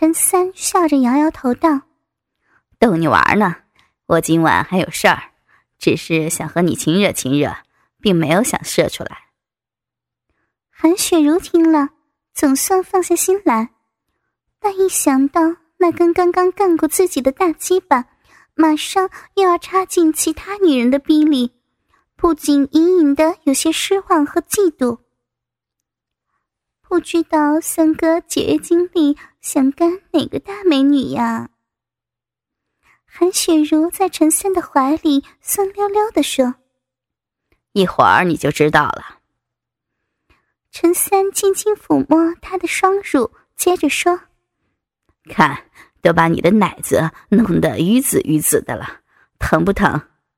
陈三笑着摇摇头道： 逗你玩呢，我今晚还有事儿，只是想和你亲热亲热，并没有想射出来。 韩雪茹听了，总算放下心来，但一想到那根刚刚干过自己的大鸡巴马上又要插进其他女人的逼里，不仅隐隐的有些失望和嫉妒。不知道三哥解约经历想干哪个大美女呀？韩雪茹在陈三的怀里酸溜溜地说： 一会儿你就知道了。 陈三轻轻抚摸她的双乳，接着说： 看，都把你的奶子弄得鱼紫鱼紫的了，疼不疼？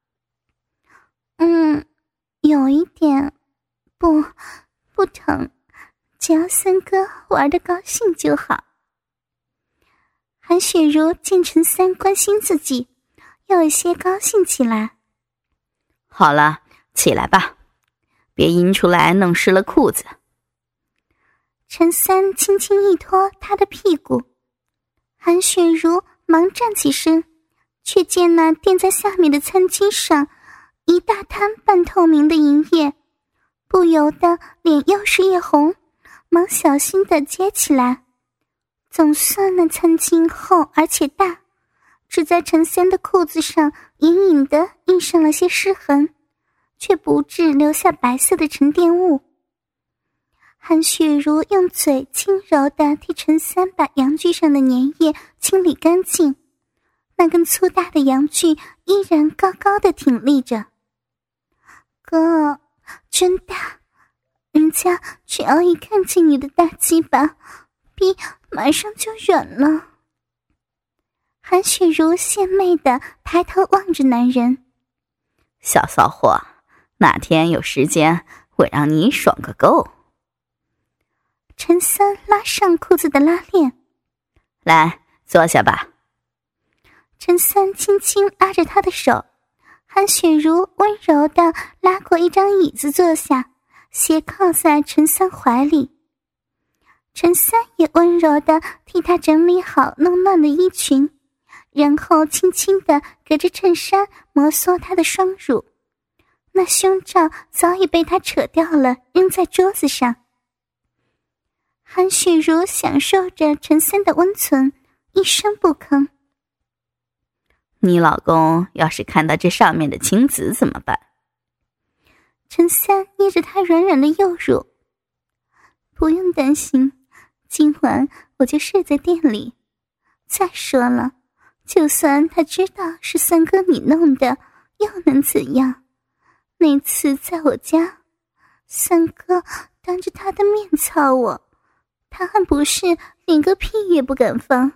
有一点，不疼，只要三哥玩得高兴就好。韩雪茹见陈三关心自己，又有些高兴起来。 好了，起来吧，别阴出来弄湿了裤子。 陈三轻轻一拖她的屁股，韩雪茹忙站起身，却见那垫在下面的餐巾上一大滩半透明的银液，不由得脸又是一红，忙小心地接起来。总算那餐巾厚而且大，只在陈三的裤子上隐隐地印上了些湿痕，却不致留下白色的沉淀物。韩雪茹用嘴轻柔地替陈三把阳具上的粘液清理干净，那根粗大的阳具依然高高地挺立着。哥，真大，人家只要一看见你的大鸡巴，逼马上就软了。韩雪茹献媚地抬头望着男人。 小骚货，哪天有时间我让你爽个够。 陈三拉上裤子的拉链。 来，坐下吧。 陈三轻轻拉着他的手，韩雪茹温柔地拉过一张椅子坐下，斜靠在陈三怀里。陈三也温柔地替他整理好弄乱的衣裙，然后轻轻地隔着衬衫摩挲他的双乳，那胸罩早已被他扯掉了，扔在桌子上。韩雪茹享受着陈三的温存，一声不吭。 你老公要是看到这上面的青紫怎么办？ 陈三捏着他软软的右乳。不用担心，今晚我就睡在店里。再说了，就算他知道是三哥你弄的，又能怎样？那次在我家，三哥当着他的面操我，他还不是连个屁也不敢放。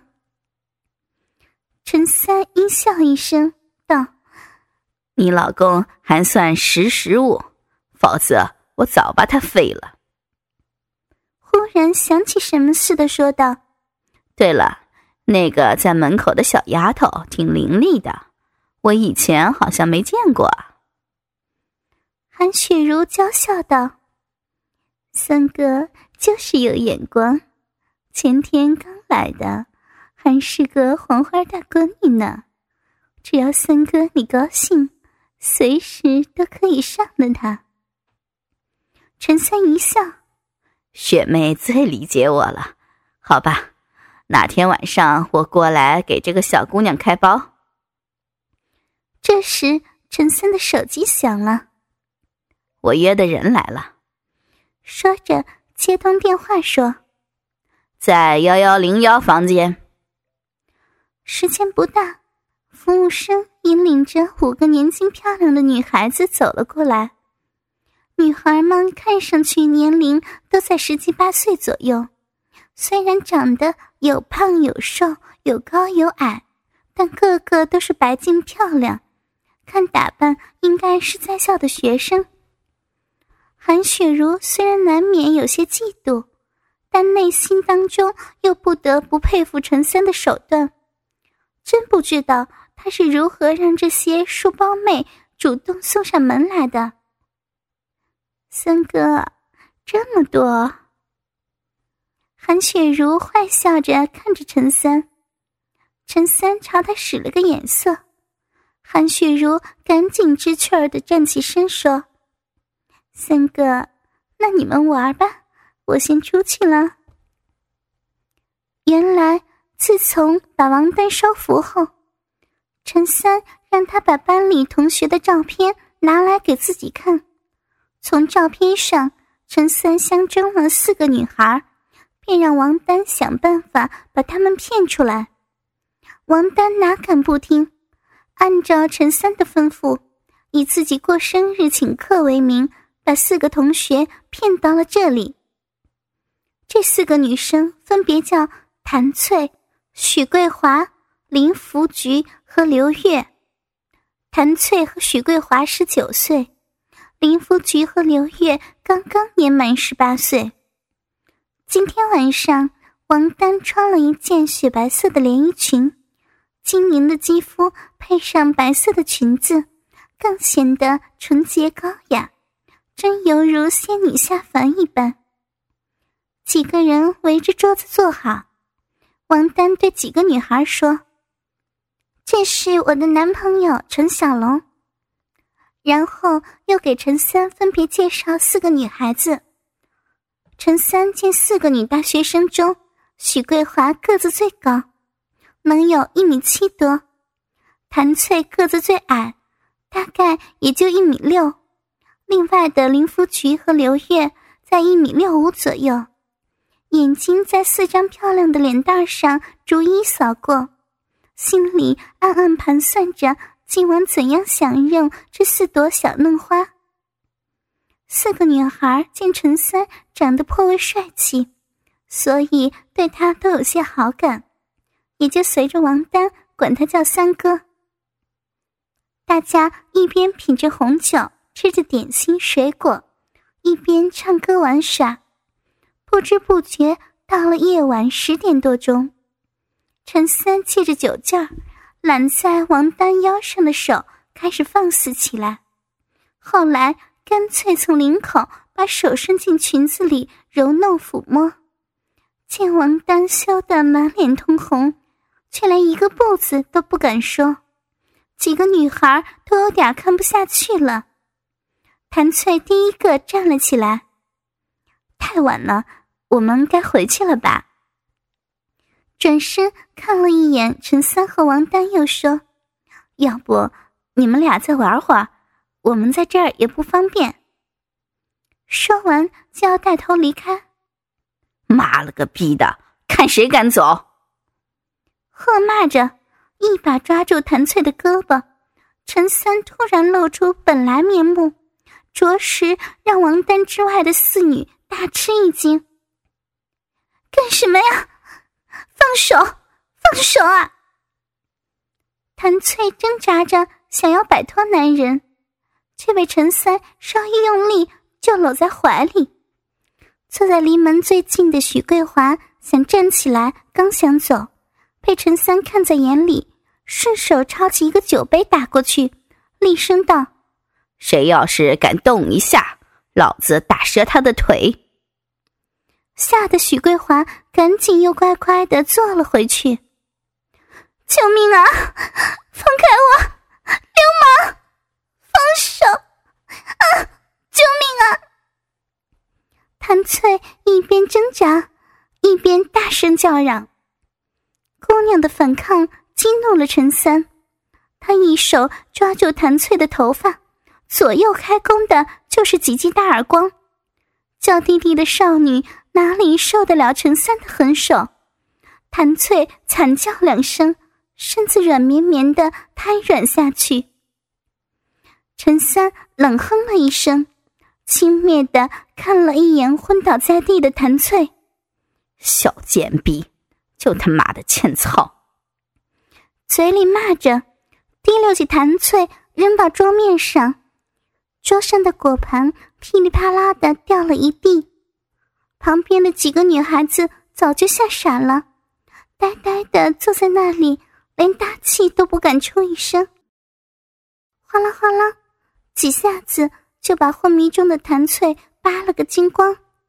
陈三阴笑一声道： 你老公还算识物，否则我早把他废了。 忽然想起什么似的说道： 对了，那个在门口的小丫头挺伶俐的，我以前好像没见过。 韩雪茹娇笑道：三哥就是有眼光，前天刚来的，还是个黄花大闺女呢。只要三哥你高兴，随时都可以上了他。陈三一笑： 雪妹最理解我了，好吧，哪天晚上我过来给这个小姑娘开包。 这时陈三的手机响了， 我约的人来了。 说着接通电话说： 在1101房间。 时间不大，服务生引领着5个年轻漂亮的女孩子走了过来。女孩们看上去年龄都在17、18岁左右，虽然长得有胖有瘦，有高有矮，但个个都是白净漂亮，看打扮应该是在校的学生。韩雪茹虽然难免有些嫉妒，但内心当中又不得不佩服陈三的手段。真不知道他是如何让这些书包妹主动送上门来的。三哥，这么多？ 韩雪茹坏笑着看着陈三，陈三朝他使了个眼色，韩雪茹赶紧知趣儿地站起身说：“三哥，那你们玩吧，我先出去了。”原来自从把王丹收服后，陈三让他把班里同学的照片拿来给自己看。从照片上，陈三相中了4个女孩，便让王丹想办法把她们骗出来。王丹哪敢不听，按照陈三的吩咐，以自己过生日请客为名，把4个同学骗到了这里。这4个女生分别叫谭翠、许桂华、林福菊和刘月。谭翠和许桂华19岁，林福菊和刘月刚刚年满18岁。今天晚上，王丹穿了一件雪白色的连衣裙，晶莹的肌肤配上白色的裙子，更显得纯洁高雅，真犹如仙女下凡一般。几个人围着桌子坐好，王丹对几个女孩说：“这是我的男朋友陈小龙。”然后又给陈三分别介绍4个女孩子。陈三见4个女大学生中，许桂华个子最高，能有1.7米多，谭翠个子最矮，大概也就1.6米，另外的林福菊和刘月在1.65米左右。眼睛在4张漂亮的脸蛋上逐一扫过，心里暗暗盘算着今晚怎样享用这4朵小嫩花。4个女孩见陈三长得颇为帅气，所以对他都有些好感，也就随着王丹管他叫三哥。大家一边品着红酒，吃着点心水果，一边唱歌玩耍。不知不觉到了夜晚10点多钟，陈三借着酒劲儿，揽在王丹腰上的手开始放肆起来，后来干脆从领口把手伸进裙子里揉弄抚摸。见王丹羞得满脸通红，却连一个不字都不敢说，几个女孩都有点看不下去了。谭翠第一个站了起来：“太晚了，我们该回去了吧？”转身看了一眼陈三和王丹，又说：“要不你们俩再玩会儿，我们在这儿也不方便。”说完就要带头离开。 妈了个逼的，看谁敢走！ 喝骂着，一把抓住谭翠的胳膊。陈三突然露出本来面目，着实让王丹之外的4女大吃一惊。“干什么呀？放手！放手啊！”谭翠挣扎着想要摆脱男人，却被陈三稍一用力就搂在怀里。坐在离门最近的许桂华想站起来，刚想走，被陈三看在眼里，顺手抄起一个酒杯打过去，厉声道：“ 谁要是敢动一下，老子打折他的腿！” 吓得许桂华赶紧又乖乖地坐了回去。“救命啊！放开我！流氓！放手！啊！救命啊！”谭翠一边挣扎，一边大声叫嚷。姑娘的反抗激怒了陈三，他一手抓住谭翠的头发，左右开弓的就是几记大耳光。娇滴滴的少女哪里受得了陈三的狠手？谭翠惨叫2声，身子软绵绵的瘫软下去。陈三冷哼了一声，轻蔑地看了一眼昏倒在地的谭翠：“ 小贱逼，就他妈的欠操！” 嘴里骂着，提溜起谭翠扔到桌面上，桌上的果盘噼里啪啦地掉了一地。旁边的几个女孩子早就吓傻了，呆呆地坐在那里，连大气都不敢出一声。哗啦哗啦，几下子就把昏迷中的谭翠扒了个精光。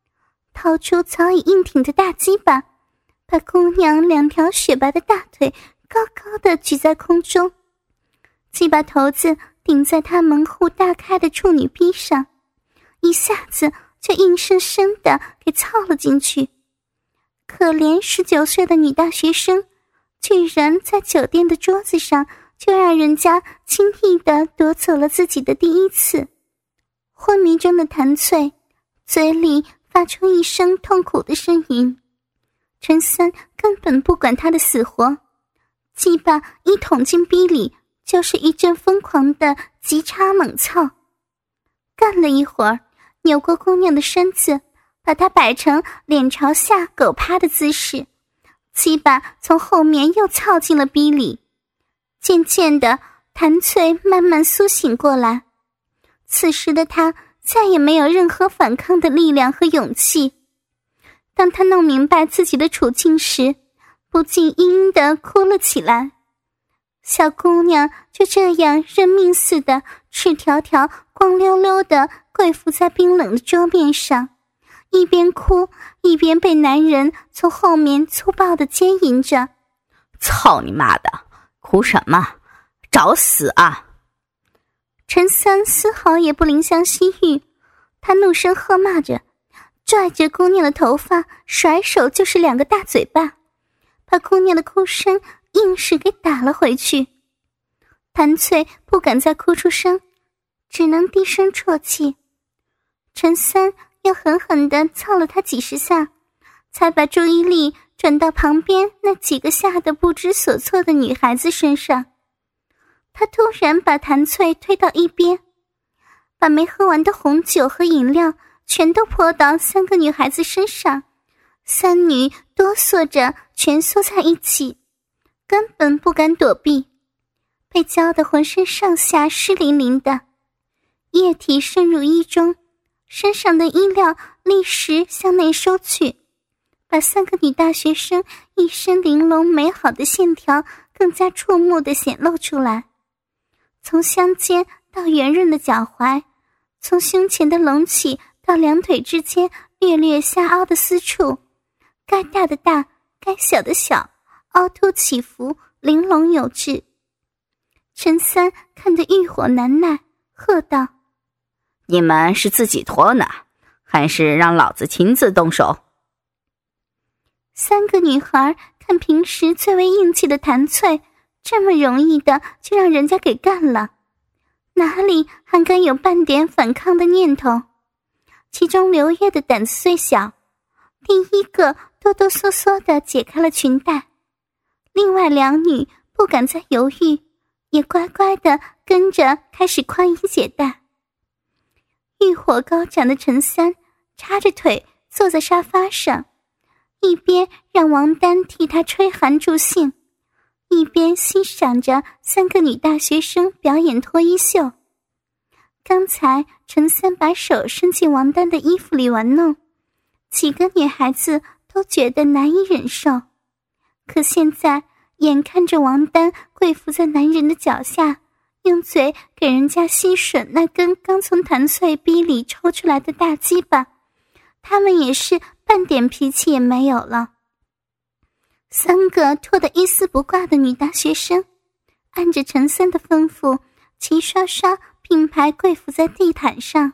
掏出早已硬挺的大鸡巴，把姑娘2条雪白的大腿高高的举在空中，鸡巴头子顶在她门户大开的处女逼上，一下子就硬生生的给操了进去。可怜19岁的女大学生，居然在酒店的桌子上就让人家轻易地夺走了自己的第一次。昏迷中的谭翠嘴里发出一声痛苦的呻吟，陈三根本不管他的死活，鸡巴一捅进逼里就是一阵疯狂的急插猛操。干了一会儿，扭过姑娘的身子，把她摆成脸朝下狗趴的姿势，鸡巴从后面又操进了逼里。渐渐的，谭翠慢慢苏醒过来，此时的她再也没有任何反抗的力量和勇气。当她弄明白自己的处境时，不禁嘤嘤地哭了起来。小姑娘就这样认命似的赤条条光溜溜地跪伏在冰冷的桌面上，一边哭一边被男人从后面粗暴地奸淫着。 操你妈的，哭什么？找死啊！ 陈三丝毫也不怜香惜玉，他怒声喝骂着，拽着姑娘的头发，甩手就是2个大嘴巴，把姑娘的哭声硬是给打了回去。谭翠不敢再哭出声，只能低声啜泣。陈三又狠狠地操了她几十下，才把注意力转到旁边那几个吓得不知所措的女孩子身上。他突然把谭翠推到一边，把没喝完的红酒和饮料全都泼到3个女孩子身上，3女哆嗦着蜷缩在一起，根本不敢躲避，被浇得浑身上下湿淋淋的，液体渗入衣中，身上的衣料立时向内收去，把3个女大学生一身玲珑美好的线条更加触目地显露出来。从香肩到圆润的脚踝，从胸前的隆起到2腿之间略略下凹的私处，该大的大，该小的小，凹凸起伏，玲珑有致。陈三看得欲火难耐，喝道： 你们是自己脱呢，还是让老子亲自动手 ？3个女孩看平时最为硬气的谭翠这么容易的就让人家给干了，哪里还敢有半点反抗的念头？其中刘烨的胆子最小，第一个哆哆嗦嗦地解开了裙带，另外2女不敢再犹豫，也乖乖地跟着开始宽衣解带。欲火高涨的陈三叉着腿坐在沙发上，一边让王丹替他吹寒助兴，一边欣赏着3个女大学生表演脱衣秀。刚才陈三把手伸进王丹的衣服里玩弄，几个女孩子都觉得难以忍受，可现在眼看着王丹跪伏在男人的脚下，用嘴给人家吸吮那根刚从谭翠逼里抽出来的大鸡巴，他们也是半点脾气也没有了。3个脱得一丝不挂的女大学生按着陈三的吩咐，齐刷刷并排跪伏在地毯上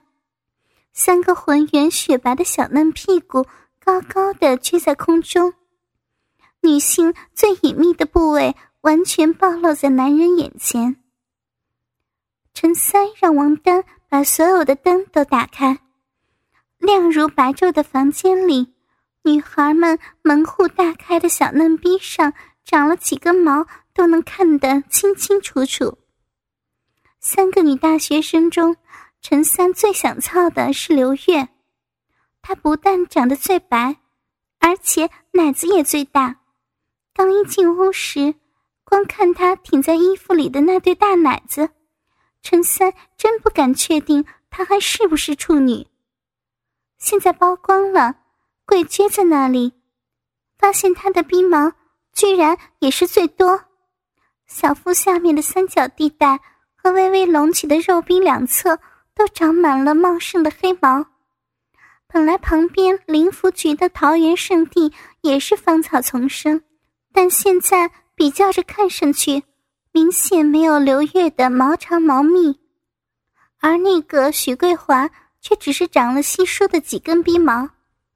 ，3个浑圆雪白的小嫩屁股高高的撅在空中，女性最隐秘的部位完全暴露在男人眼前。陈三让王丹把所有的灯都打开，亮如白昼的房间里，女孩们门户大开的小嫩逼上长了几根毛都能看得清清楚楚。3个女大学生中，陈三最想操的是刘月，她不但长得最白，而且奶子也最大。刚一进屋时，光看她挺在衣服里的那对大奶子，陈三真不敢确定她还是不是处女。现在剥光了，跪撅在那里，发现她的逼毛居然也是最多，小腹下面的3角地带和微微隆起的肉壁两侧都长满了茂盛的黑毛， 本来旁边林福局的桃园圣地也是芳草丛生，但现在比较着看上去，明显没有刘月的毛长毛密，而那个许桂华却只是长了稀疏的几根鼻毛。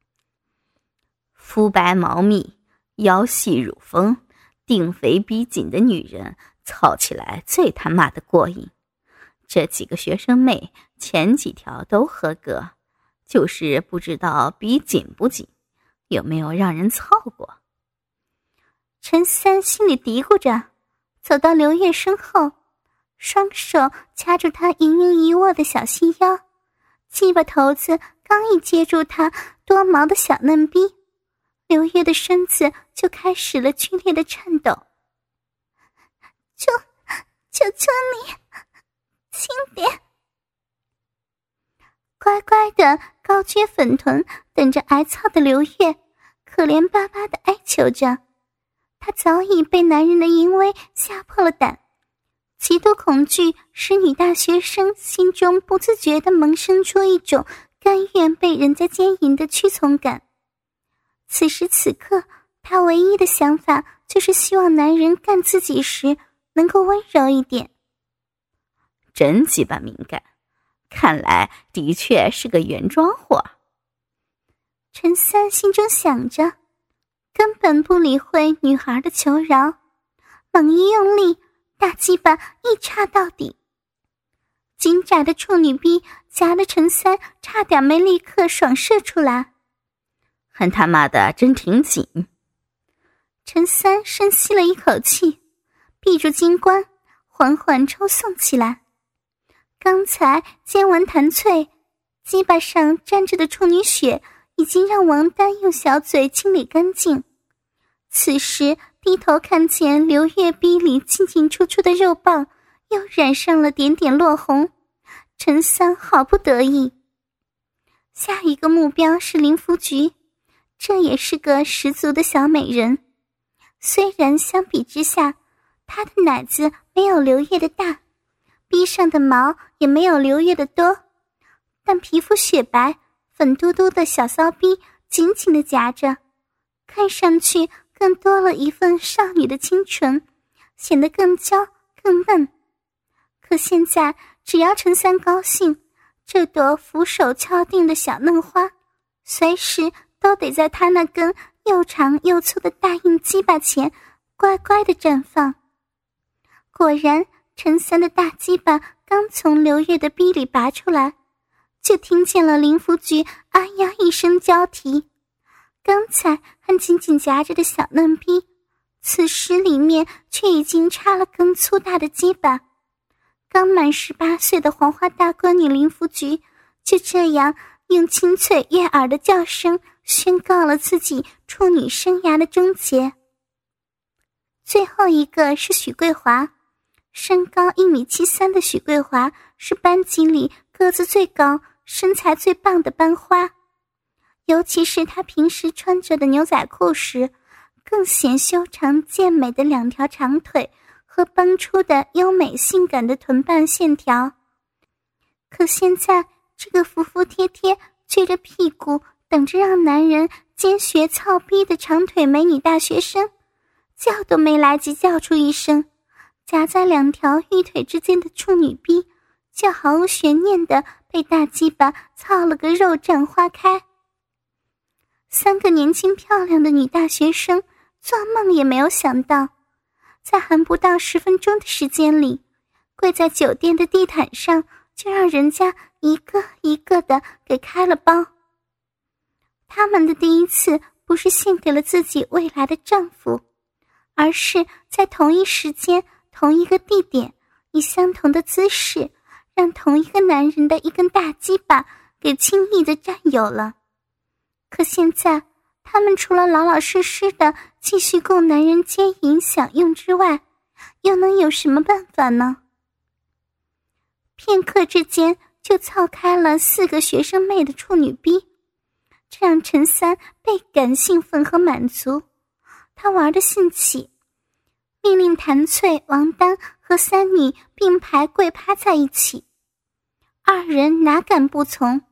肤白毛密，腰细乳丰，腚肥逼紧的女人操起来最他妈的过瘾。这几个学生妹前几条都合格，就是不知道逼紧不紧，有没有让人操过。 陈三心里嘀咕着，走到刘月身后，双手掐住她盈盈一握的小细腰，鸡巴头子刚一接住她多毛的小嫩逼，刘月的身子就开始了剧烈的颤抖。求你轻点。乖乖的高撅粉臀等着挨操的刘月可怜巴巴的哀求着，她早已被男人的淫威吓破了胆，极度恐惧使女大学生心中不自觉地萌生出一种甘愿被人家奸淫的屈从感。此时此刻，她唯一的想法就是希望男人干自己时能够温柔一点。 真鸡巴敏感，看来的确是个原装货。 陈三心中想着，根本不理会女孩的求饶，猛一用力，大鸡巴一插到底。紧窄的处女逼夹得陈三差点没立刻爽射出来。 很他妈的真挺紧。 陈三深吸了一口气，闭住金冠，缓缓抽送起来。刚才尖完弹脆，鸡巴上沾着的处女血已经让王丹用小嘴清理干净。此时低头看见刘月逼里进进出出的肉棒又染上了点点落红，陈三好不得意。下一个目标是林福局，这也是个十足的小美人。虽然相比之下，她的奶子没有刘月的大，逼上的毛也没有刘月的多，但皮肤雪白，粉嘟嘟的小骚逼紧紧地夹着，看上去更多了一份少女的清纯，显得更娇更嫩。可现在只要陈三高兴，这朵俯首敲定的小嫩花随时都得在他那根又长又粗的大硬鸡巴前乖乖地绽放。果然，陈三的大鸡巴刚从刘月的逼里拔出来，就听见了林福局啊呀一声娇啼。刚才还紧紧夹着的小嫩逼，此时里面却已经插了根粗大的鸡巴。刚满18岁的黄花大闺女林福局就这样用清脆悦耳的叫声宣告了自己处女生涯的终结。最后一个是许桂华，身高1.73米的许桂华是班级里个子最高、身材最棒的班花，尤其是她平时穿着的牛仔裤时，更显修长健美的2条长腿和绷出的优美性感的臀瓣线条。可现在这个服服帖帖撅着屁股等着让男人奸学操逼的长腿美女大学生，叫都没来及叫出一声，夹在2条玉腿之间的处女逼就毫无悬念地被大鸡巴操了个肉绽花开。3个年轻漂亮的女大学生做梦也没有想到，在还不到10分钟的时间里，跪在酒店的地毯上就让人家一个一个的给开了包。他们的第一次不是献给了自己未来的丈夫，而是在同一时间同一个地点以相同的姿势让同一个男人的一根大鸡巴给轻易的占有了。可现在他们除了老老实实的继续供男人奸淫享用之外，又能有什么办法呢？片刻之间就操开了4个学生妹的处女逼，这让陈三倍感兴奋和满足。他玩得兴起，命令谭翠、王丹和3女并排跪趴在一起。2人哪敢不从，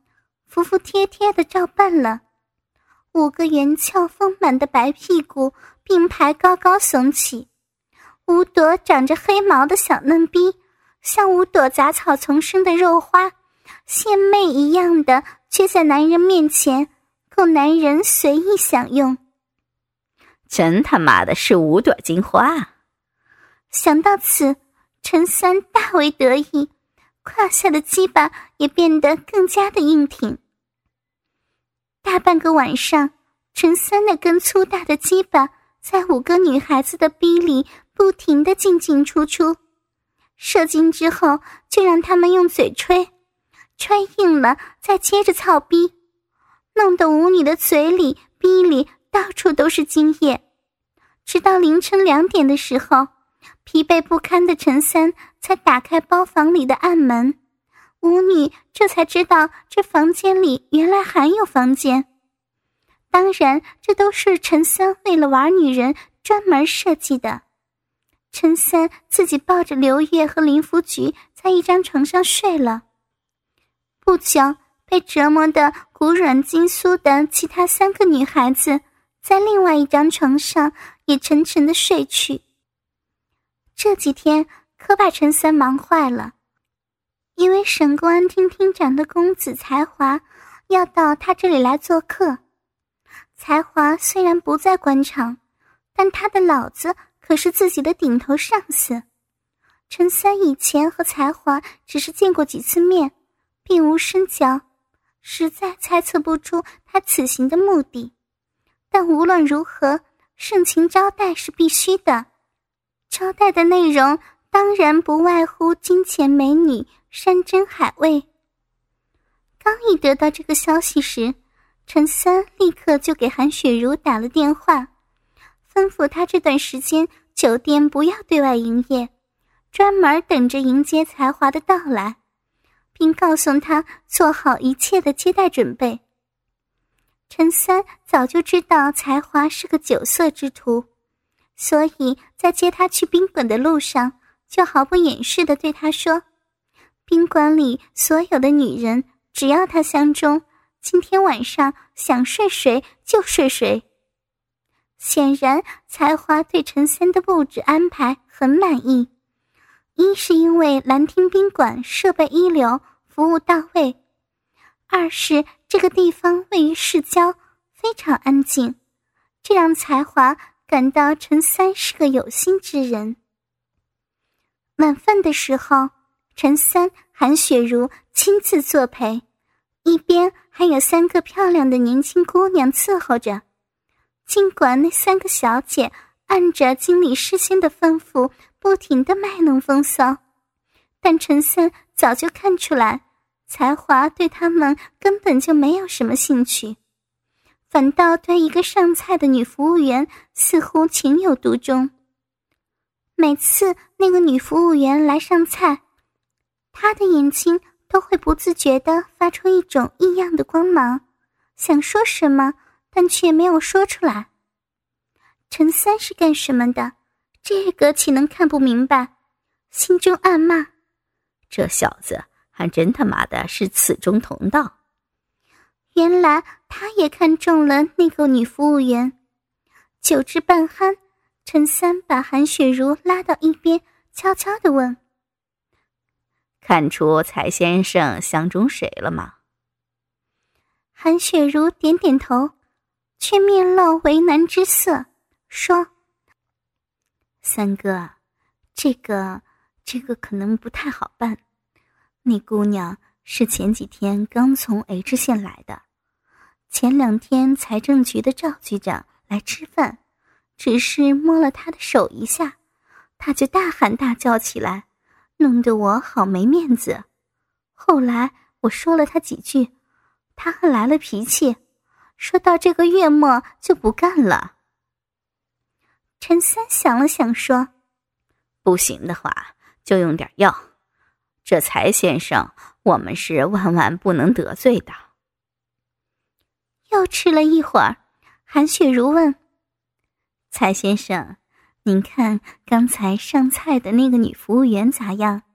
服服帖帖地照办了。5个圆翘丰满的白屁股并排高高耸起，5朵长着黑毛的小嫩逼像5朵杂草丛生的肉花，献媚一样的撅在男人面前，供男人随意享用。 真他妈的是5朵金花！ 想到此，陈三大为得意，胯下的鸡巴也变得更加的硬挺。大半个晚上，陈三那根粗大的鸡巴在5个女孩子的逼里不停地进进出出，射精之后就让他们用嘴吹，吹硬了再接着操逼，弄得舞女的嘴里逼里到处都是精液。直到凌晨2点的时候，疲惫不堪的陈三才打开包房里的暗门，舞女这才知道这房间里原来还有房间。当然，这都是陈三为了玩女人专门设计的。陈三自己抱着刘月和林福菊在一张床上睡了。不久，被折磨得骨软筋酥的其他3个女孩子在另外一张床上也沉沉地睡去。这几天可把陈三忙坏了，因为省公安厅厅长的公子才华要到他这里来做客。才华虽然不在官场，但他的老子可是自己的顶头上司。陈三以前和才华只是见过几次面，并无深交，实在猜测不出他此行的目的。但无论如何，盛情招待是必须的。招待的内容当然不外乎金钱美女、山珍海味。刚一得到这个消息时，陈三立刻就给韩雪茹打了电话，吩咐她这段时间酒店不要对外营业，专门等着迎接才华的到来，并告诉她做好一切的接待准备。陈三早就知道才华是个酒色之徒，所以在接他去宾馆的路上，就毫不掩饰地对他说，宾馆里所有的女人只要他相中，今天晚上想睡谁就睡谁。显然才华对陈三的布置安排很满意，一是因为兰亭宾馆设备一流，服务到位；二是这个地方位于市郊，非常安静，这让才华感到陈三是个有心之人。晚饭的时候，陈三、韩雪茹亲自作陪，一边还有3个漂亮的年轻姑娘伺候着。尽管那3个小姐按着经理事先的吩咐不停地卖弄风骚，但陈三早就看出来，才华对他们根本就没有什么兴趣，反倒对一个上菜的女服务员似乎情有独钟。每次那个女服务员来上菜，她的眼睛都会不自觉地发出一种异样的光芒，想说什么，但却没有说出来。陈三是干什么的？这个岂能看不明白？心中暗骂， 这小子还真他妈的是此中同道。 原来他也看中了那个女服务员。酒至半酣，陈三把韩雪茹拉到一边，悄悄地问， 看出才先生相中谁了吗？ 韩雪茹点点头，却面露为难之色，说， 三哥，这个可能不太好办。那姑娘是前几天刚从 H 县来的，前2天财政局的赵局长来吃饭，只是摸了她的手一下，她就大喊大叫起来，弄得我好没面子。后来我说了她几句，她还来了脾气，说到这个月末就不干了。 陈三想了想说， 不行的话就用点药，这才先生我们是万万不能得罪的。 又吃了一会儿，韩雪茹问， 蔡先生，您看刚才上菜的那个女服务员咋样？